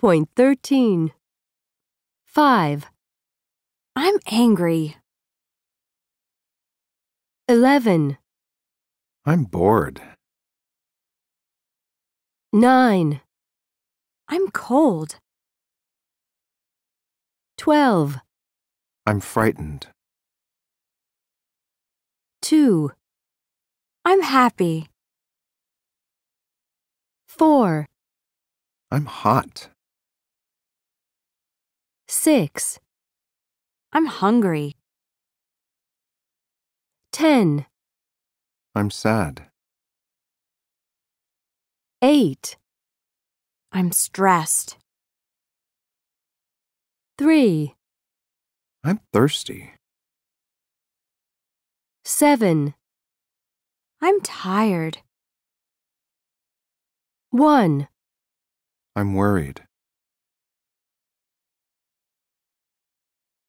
2.13. 5, I'm angry. 11, I'm bored. 9, I'm cold. 12, I'm frightened. 2, I'm happy. 4, I'm hot. 6, I'm hungry. 10, I'm sad. 8, I'm stressed. 3, I'm thirsty. 7, I'm tired. 1. I'm worried.